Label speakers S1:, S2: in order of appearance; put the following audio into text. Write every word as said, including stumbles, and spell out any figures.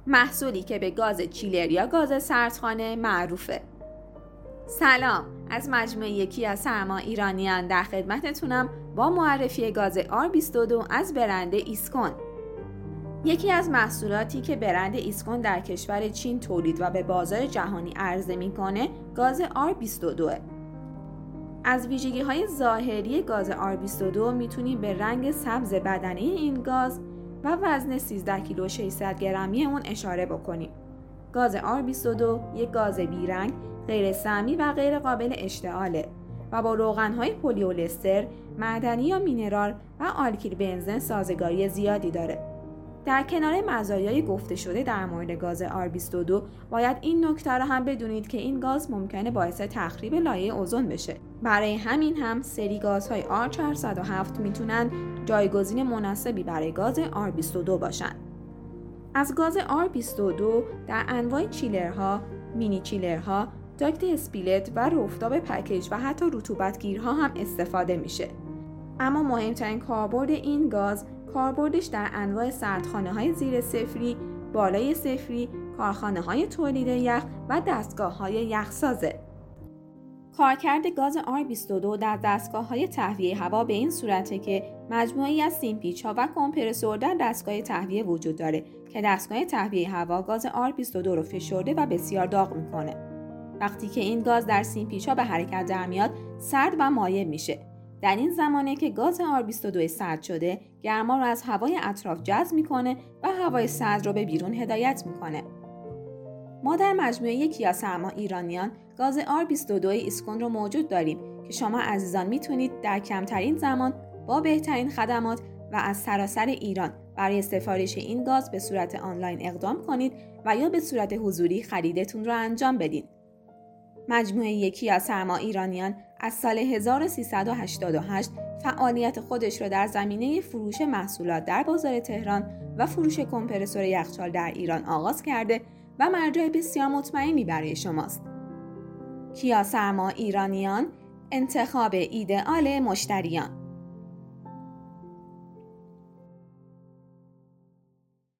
S1: محصولی که به گاز چیلر یا گاز سردخانه معروفه. سلام، از مجموعه یکی از سرما ایرانیان در خدمتتونم با معرفی گاز آر بیست و دو از برند ایسکون. یکی از محصولاتی که برند ایسکون در کشور چین تولید و به بازار جهانی عرضه میکنه گاز آر بیست و دو. از ویژگی‌های ظاهری گاز آر بیست و دو میتونیم به رنگ سبز بدنه این گاز و وزن سیزده کیلو و ششصد گرمی اون اشاره بکنیم. گاز آر بیست و دو یک گاز بیرنگ، غیر سمی و غیر قابل اشتعاله و با روغن‌های پلی‌استر، معدنی یا مینرال و آلکیل بنزن سازگاری زیادی داره. در کنار مزایای گفته شده در مورد گاز آر بیست و دو باید این نکته را هم بدونید که این گاز ممکنه باعث تخریب لایه اوزون بشه. برای همین هم سری گازهای آر چهارصد و هفت میتونن جایگزین مناسبی برای گاز آر بیست و دو باشن. از گاز آر بیست و دو در انواع چیلرها، مینی چیلرها، داکت اسپیلت و رفتاب پکیج و حتی رطوبتگیرها هم استفاده میشه. اما مهمترین کاربرد این گاز کاربردش در انواع سردخانه‌های زیر صفری، بالای صفری، کارخانه‌های تولید یخ و دستگاه‌های یخسازه. کارکرد گاز آر بیست و دو در دستگاه‌های تهویه هوا به این صورته که مجموعه‌ای از سیم‌پیچ‌ها و کمپرسور در دستگاه تهویه وجود داره که دستگاه تهویه هوا گاز آر بیست و دو رو فشرده و بسیار داغ می‌کنه. وقتی که این گاز در سیم‌پیچ‌ها به حرکت در میاد، سرد و مایع میشه. در این زمانه که گاز آر بیست و دو سرد شده، گرما رو از هوای اطراف جذب میکنه و هوای سرد رو به بیرون هدایت میکنه. ما در مجموعه یکی از سرما ایرانیان گاز آر بیست و دو ایسکون رو موجود داریم که شما عزیزان میتونید در کمترین زمان با بهترین خدمات و از سراسر ایران برای سفارش این گاز به صورت آنلاین اقدام کنید و یا به صورت حضوری خریدتون رو انجام بدید. مجموعه یکی از سرما ایرانیان از سال هزار و سیصد و هشتاد و هشت فعالیت خودش را در زمینه فروش محصولات در بازار تهران و فروش کمپرسور یخچال در ایران آغاز کرده و مرجع بسیار مطمئنی برای شماست. کیا سرما ایرانیان، انتخاب ایدئال مشتریان.